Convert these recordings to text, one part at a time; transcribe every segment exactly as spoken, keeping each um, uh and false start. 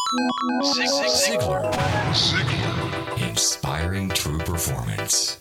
Ziglar. Ziglar. Inspiring true performance.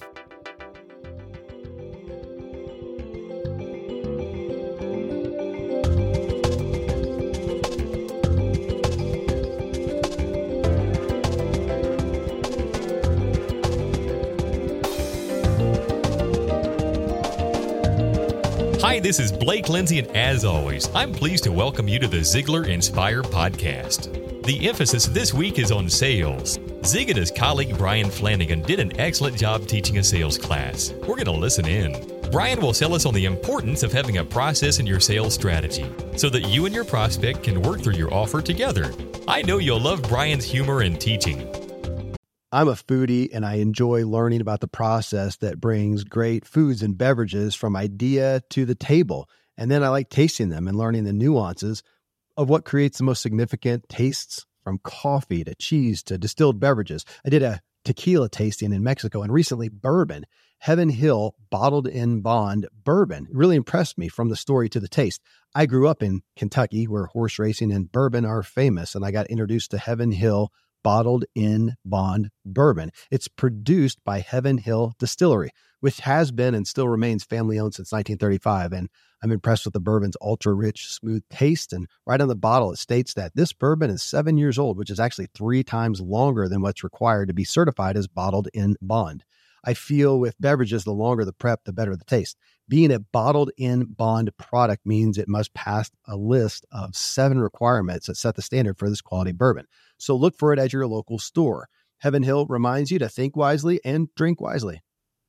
Hi, this is Blake Lindsay, and as always, I'm pleased to welcome you to the Ziglar Inspire podcast. The emphasis this week is on sales. Zig and his colleague Brian Flanagan did an excellent job teaching a sales class. We're going to listen in. Brian will sell us on the importance of having a process in your sales strategy so that you and your prospect can work through your offer together. I know you'll love Brian's humor and teaching. I'm a foodie and I enjoy learning about the process that brings great foods and beverages from idea to the table. And then I like tasting them and learning the nuances of what creates the most significant tastes, from coffee to cheese to distilled beverages. I did a tequila tasting in Mexico and recently bourbon. Heaven Hill Bottled in Bond bourbon really impressed me from the story to the taste. I grew up in Kentucky where horse racing and bourbon are famous, and I got introduced to Heaven Hill Bottled in Bond bourbon. It's produced by Heaven Hill Distillery, which has been and still remains family-owned since nineteen thirty-five. And I'm impressed with the bourbon's ultra-rich, smooth taste. And right on the bottle, it states that this bourbon is seven years old, which is actually three times longer than what's required to be certified as Bottled in Bond. I feel with beverages, the longer the prep, the better the taste. Being a Bottled in Bond product means it must pass a list of seven requirements that set the standard for this quality bourbon. So look for it at your local store. Heaven Hill reminds you to think wisely and drink wisely.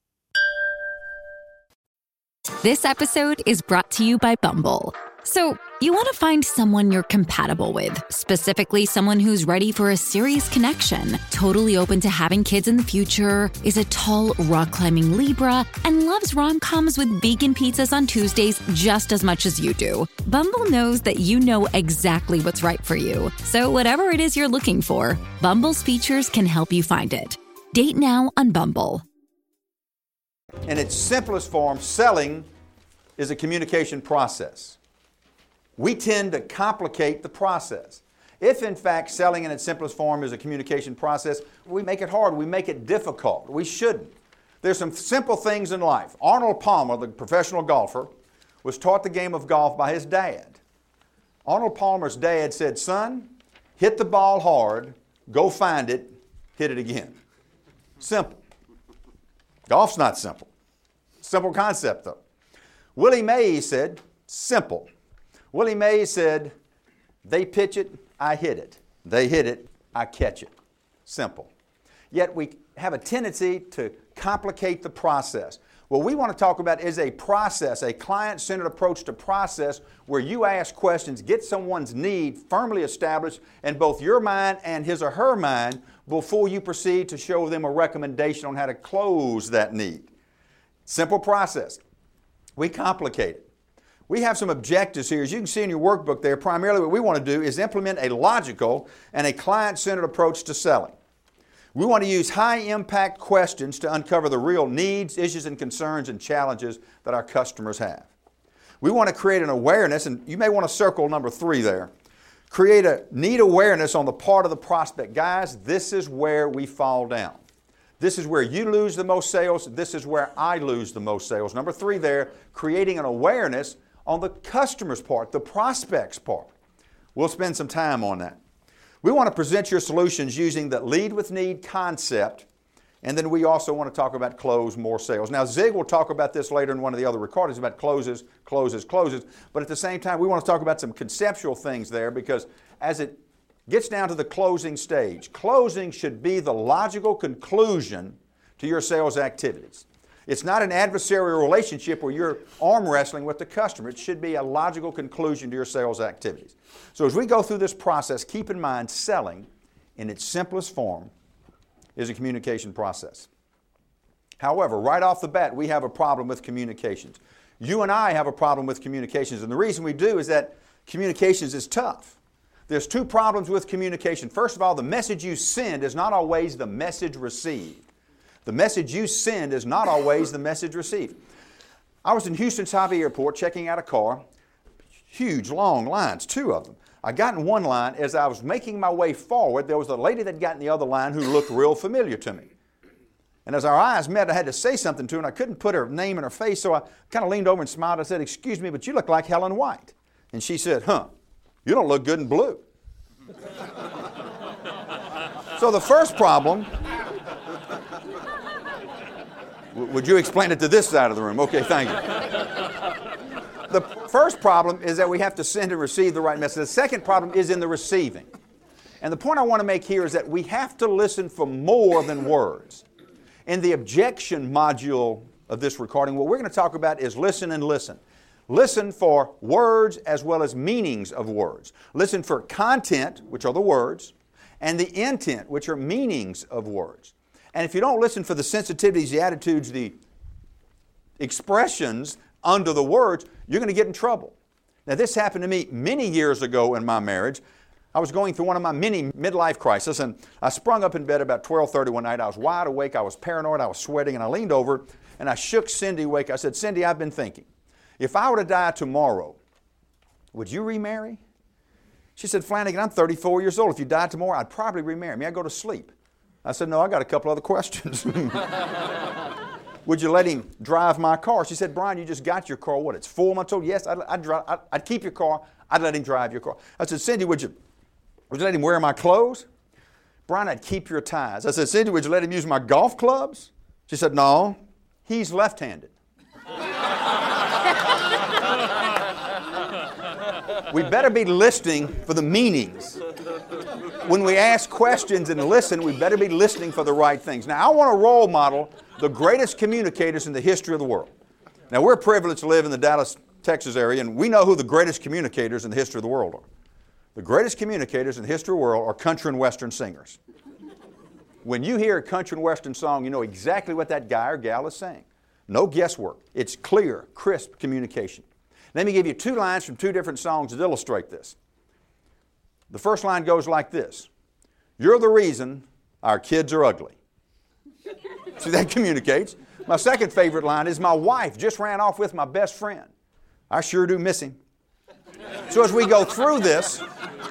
This episode is brought to you by Bumble. So, you want to find someone you're compatible with, specifically someone who's ready for a serious connection, totally open to having kids in the future, is a tall, rock-climbing Libra, and loves rom-coms with vegan pizzas on Tuesdays just as much as you do. Bumble knows that you know exactly what's right for you. So whatever it is you're looking for, Bumble's features can help you find it. Date now on Bumble. In its simplest form, selling is a communication process. We tend to complicate the process. If, in fact, selling in its simplest form is a communication process, we make it hard, we make it difficult. We shouldn't. There's some simple things in life. Arnold Palmer, the professional golfer, was taught the game of golf by his dad. Arnold Palmer's dad said, "Son, hit the ball hard, go find it, hit it again." Simple. Golf's not simple. Simple concept, though. Willie Mays said, simple. Willie Mays said, "They pitch it, I hit it. They hit it, I catch it." Simple. Yet we have a tendency to complicate the process. What we want to talk about is a process, a client-centered approach to process where you ask questions, get someone's need firmly established in both your mind and his or her mind before you proceed to show them a recommendation on how to close that need. Simple process. We complicate it. We have some objectives here. As you can see in your workbook there, primarily what we want to do is implement a logical and a client-centered approach to selling. We want to use high-impact questions to uncover the real needs, issues, and concerns and challenges that our customers have. We want to create an awareness, and you may want to circle number three there. Create a need awareness on the part of the prospect. Guys, this is where we fall down. This is where you lose the most sales. This is where I lose the most sales. Number three there, creating an awareness on the customer's part, the prospect's part. We'll spend some time on that. We want to present your solutions using the lead with need concept, and then we also want to talk about close more sales. Now, Zig will talk about this later in one of the other recordings about closes, closes, closes, but at the same time, we want to talk about some conceptual things there because as it gets down to the closing stage, closing should be the logical conclusion to your sales activities. It's not an adversarial relationship where you're arm wrestling with the customer. It should be a logical conclusion to your sales activities. So as we go through this process, keep in mind selling in its simplest form is a communication process. However, right off the bat, we have a problem with communications. You and I have a problem with communications, and the reason we do is that communications is tough. There's two problems with communication. First of all, the message you send is not always the message received. The message you send is not always the message received. I was in Houston Savi Airport checking out a car, huge long lines, two of them. I got in one line. As I was making my way forward, there was a lady that got in the other line who looked real familiar to me. And as our eyes met, I had to say something to her, and I couldn't put her name in her face, so I kind of leaned over and smiled. I said, "Excuse me, but you look like Helen White." And she said, "Huh, you don't look good in blue." So the first problem, w- would you explain it to this side of the room? Okay, thank you. The first problem is that we have to send and receive the right message. The second problem is in the receiving. And the point I want to make here is that we have to listen for more than words. In the objection module of this recording, what we're going to talk about is listen and listen. Listen for words as well as meanings of words. Listen for content, which are the words, and the intent, which are meanings of words. And if you don't listen for the sensitivities, the attitudes, the expressions under the words, you're going to get in trouble. Now, this happened to me many years ago in my marriage. I was going through one of my many midlife crises, and I sprung up in bed about twelve thirty one night. I was wide awake, I was paranoid, I was sweating, and I leaned over and I shook Cindy awake. I said, "Cindy, I've been thinking. If I were to die tomorrow, would you remarry?" She said, "Flanagan, I'm thirty-four years old. If you died tomorrow, I'd probably remarry. May I go to sleep?" I said, "No, I got a couple other questions." "Would you let him drive my car?" She said, "Brian, you just got your car. What, it's four months old?" "Yes, I'd, I'd, drive, I'd, I'd keep your car. I'd let him drive your car." I said, "Cindy, would you, would you let him wear my clothes?" "Brian, I'd keep your ties." I said, "Cindy, would you let him use my golf clubs?" She said, "No, he's left-handed." We better be listening for the meanings. When we ask questions and listen, we better be listening for the right things. Now, I want to role model the greatest communicators in the history of the world. Now, we're privileged to live in the Dallas, Texas area, and we know who the greatest communicators in the history of the world are. The greatest communicators in the history of the world are country and western singers. When you hear a country and western song, you know exactly what that guy or gal is saying. No guesswork. It's clear, crisp communication. Let me give you two lines from two different songs that illustrate this. The first line goes like this: "You're the reason our kids are ugly." See, that communicates. My second favorite line is, "My wife just ran off with my best friend. I sure do miss him." So as we go through this,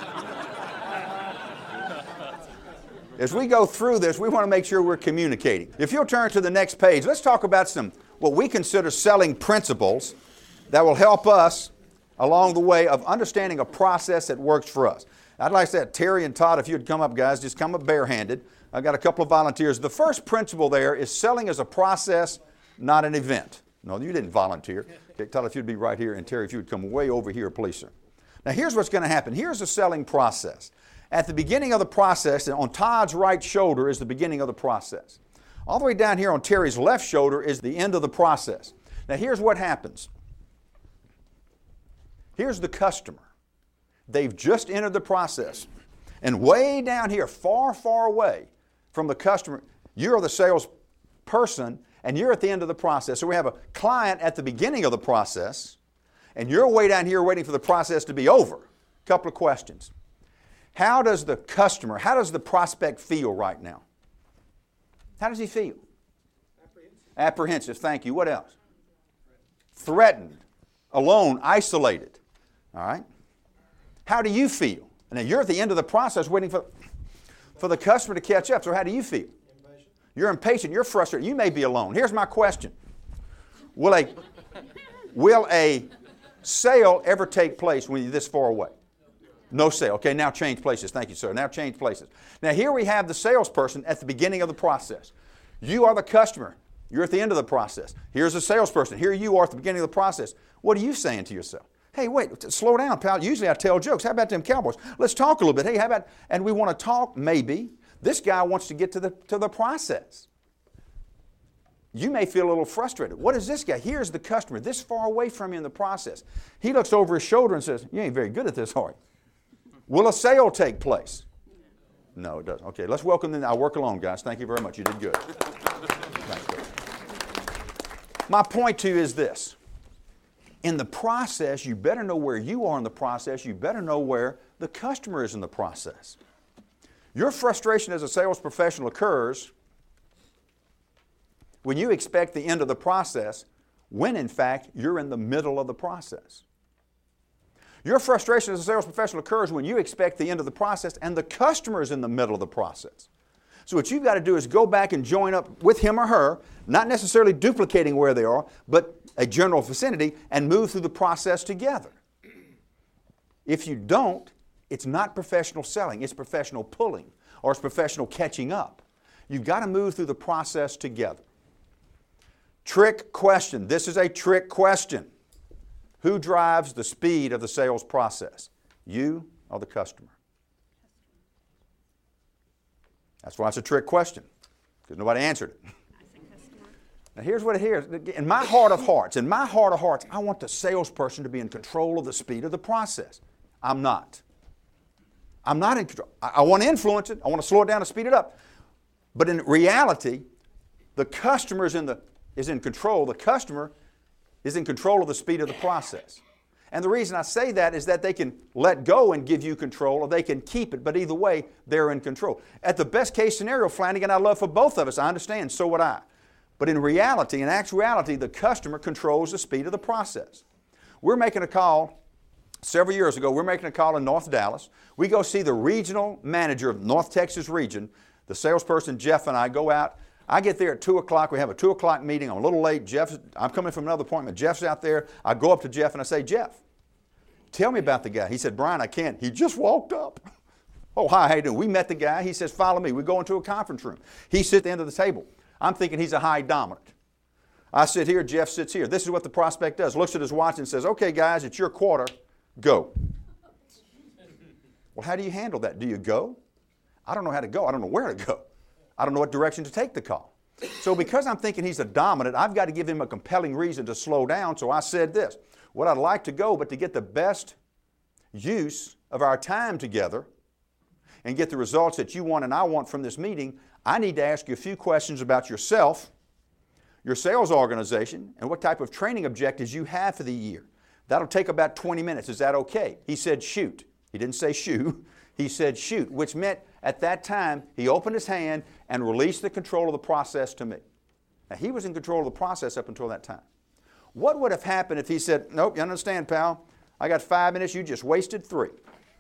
as we go through this, we want to make sure we're communicating. If you'll turn to the next page, let's talk about some what we consider selling principles that will help us along the way of understanding a process that works for us. I'd like to say, Terry and Todd, if you'd come up, guys, just come up barehanded. I've got a couple of volunteers. The first principle there is selling as a process, not an event. No, you didn't volunteer. Okay, Todd, if you'd be right here, and Terry, if you'd come way over here, please, sir. Now, here's what's going to happen. Here's the selling process. At the beginning of the process, and on Todd's right shoulder is the beginning of the process. All the way down here on Terry's left shoulder is the end of the process. Now, here's what happens. Here's the customer. They've just entered the process. And way down here, far, far away from the customer, you're the salesperson, and you're at the end of the process. So we have a client at the beginning of the process, and you're way down here waiting for the process to be over. A couple of questions. How does the customer, how does the prospect feel right now? How does he feel? Apprehensive. Apprehensive, thank you. What else? Threatened, alone, isolated. All right? How do you feel? Now, you're at the end of the process waiting for, for the customer to catch up. So how do you feel? Impatient. You're impatient. You're frustrated. You may be alone. Here's my question. Will a, will a sale ever take place when you're this far away? No sale. Okay, now change places. Thank you, sir. Now change places. Now, here we have the salesperson at the beginning of the process. You are the customer. You're at the end of the process. Here's the salesperson. Here you are at the beginning of the process. What are you saying to yourself? Hey, wait, slow down, pal. Usually I tell jokes. How about them Cowboys? Let's talk a little bit. Hey, how about, and we want to talk, maybe. This guy wants to get to the, to the process. You may feel a little frustrated. What is this guy? Here's the customer, this far away from you in the process. He looks over his shoulder and says, "You ain't very good at this, are you?" Will a sale take place? No, it doesn't. Okay, let's welcome them. I'll work alone, guys. Thank you very much. You did good. Thanks, my point to you is this. In the process, you better know where you are in the process. You better know where the customer is in the process. Your frustration as a sales professional occurs when you expect the end of the process, when in fact you're in the middle of the process. Your frustration as a sales professional occurs when you expect the end of the process and the customer is in the middle of the process. So what you've got to do is go back and join up with him or her, not necessarily duplicating where they are, but a general vicinity, and move through the process together. If you don't, it's not professional selling, it's professional pulling, or it's professional catching up. You've got to move through the process together. Trick question. This is a trick question. Who drives the speed of the sales process? You or the customer? That's why it's a trick question, because nobody answered it. Now here's what it is. In my heart of hearts, in my heart of hearts, I want the salesperson to be in control of the speed of the process. I'm not. I'm not in control. I, I want to influence it. I want to slow it down and speed it up. But in reality, the customer is in, the, is in control. The customer is in control of the speed of the process. And the reason I say that is that they can let go and give you control, or they can keep it, but either way, they're in control. At the best case scenario, Flanagan, I love for both of us. I understand, so would I. But in reality, in actuality, the customer controls the speed of the process. We're making a call, several years ago, we're making a call in North Dallas. We go see the regional manager of North Texas region. The salesperson, Jeff, and I go out. I get there at two o'clock. We have a two o'clock meeting. I'm a little late. Jeff, I'm coming from another appointment. Jeff's out there. I go up to Jeff and I say, Jeff, tell me about the guy. He said, Brian, I can't. He just walked up. Oh, hi, how you doing? We met the guy. He says, follow me. We go into a conference room. He sits at the end of the table. I'm thinking he's a high dominant. I sit here, Jeff sits here. This is what the prospect does. Looks at his watch and says, okay, guys, it's your quarter. Go. Well, how do you handle that? Do you go? I don't know how to go. I don't know where to go. I don't know what direction to take the call. So because I'm thinking he's a dominant, I've got to give him a compelling reason to slow down. So I said this, what I'd like to go, but to get the best use of our time together and get the results that you want and I want from this meeting, I need to ask you a few questions about yourself, your sales organization, and what type of training objectives you have for the year. That'll take about twenty minutes. Is that okay? He said shoot. He didn't say shoo. He said shoot, which meant at that time he opened his hand and released the control of the process to me. Now he was in control of the process up until that time. What would have happened if he said, nope, you understand, pal, I got five minutes, you just wasted three.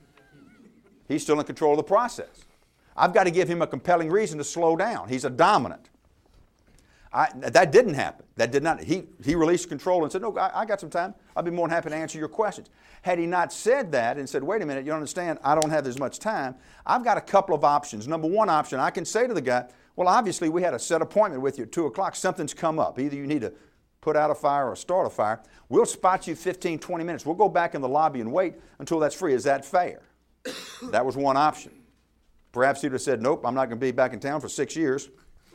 He's still in control of the process. I've got to give him a compelling reason to slow down. He's a dominant. I, that didn't happen. That did not. He, he released control and said, no, I, I got some time. I'll be more than happy to answer your questions. Had he not said that and said, wait a minute, you understand, I don't have as much time, I've got a couple of options. Number one option, I can say to the guy, well, obviously we had a set appointment with you at two o'clock. Something's come up. Either you need to put out a fire or start a fire. We'll spot you fifteen, twenty minutes. We'll go back in the lobby and wait until that's free. Is that fair? That was one option. Perhaps he'd have said, nope, I'm not going to be back in town for six years.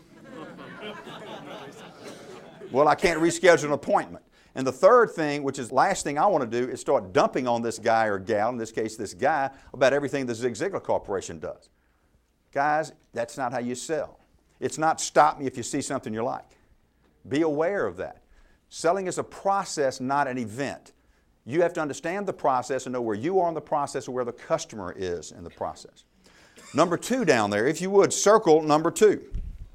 Well, I can't reschedule an appointment. And the third thing, which is the last thing I want to do, is start dumping on this guy or gal, in this case this guy, about everything the Zig Ziglar Corporation does. Guys, that's not how you sell. It's not stop me if you see something you like. Be aware of that. Selling is a process, not an event. You have to understand the process and know where you are in the process or where the customer is in the process. Number two down there, if you would, circle number two.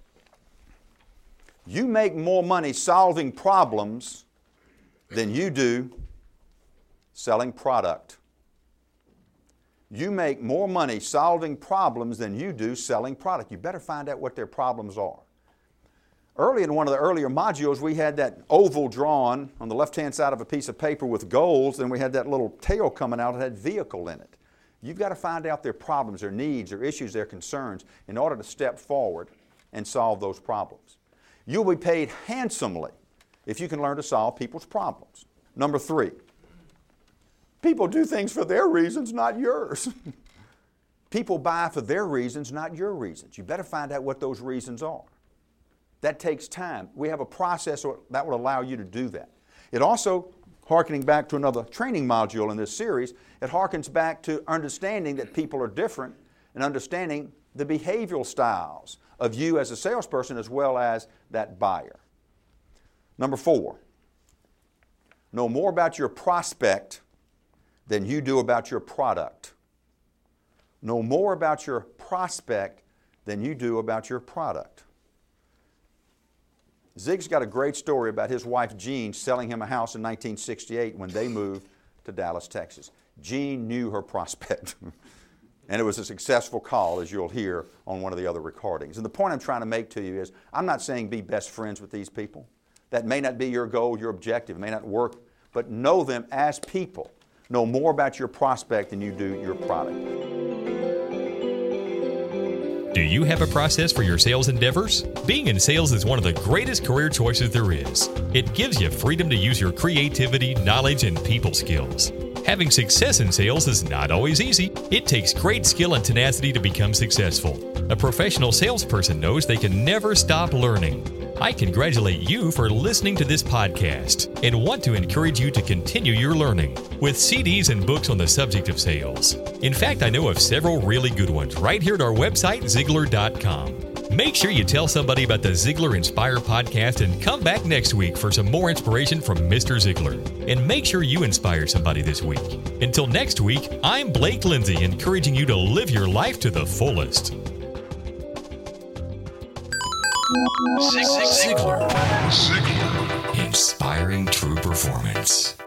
You make more money solving problems than you do selling product. You make more money solving problems than you do selling product. You better find out what their problems are. Early in one of the earlier modules, we had that oval drawn on the left-hand side of a piece of paper with goals, then we had that little tail coming out that had vehicle in it. You've got to find out their problems, their needs, their issues, their concerns in order to step forward and solve those problems. You'll be paid handsomely if you can learn to solve people's problems. Number three, people do things for their reasons, not yours. People buy for their reasons, not your reasons. You better find out what those reasons are. That takes time. We have a process that will allow you to do that. It also, hearkening back to another training module in this series, it harkens back to understanding that people are different and understanding the behavioral styles of you as a salesperson as well as that buyer. Number four, know more about your prospect than you do about your product. Know more about your prospect than you do about your product. Zig's got a great story about his wife Jean selling him a house in nineteen sixty-eight when they moved to Dallas, Texas. Jean knew her prospect. And it was a successful call, as you'll hear on one of the other recordings. And the point I'm trying to make to you is, I'm not saying be best friends with these people. That may not be your goal, your objective. It may not work. But know them as people. Know more about your prospect than you do your product. Do you have a process for your sales endeavors? Being in sales is one of the greatest career choices there is. It gives you freedom to use your creativity, knowledge, and people skills. Having success in sales is not always easy. It takes great skill and tenacity to become successful. A professional salesperson knows they can never stop learning. I congratulate you for listening to this podcast and want to encourage you to continue your learning with C Ds and books on the subject of sales. In fact, I know of several really good ones right here at our website, Ziglar dot com. Make sure you tell somebody about the Ziglar Inspire podcast and come back next week for some more inspiration from Mister Ziglar. And make sure you inspire somebody this week. Until next week, I'm Blake Lindsay, encouraging you to live your life to the fullest. Ziglar. Ziglar. Inspiring true performance.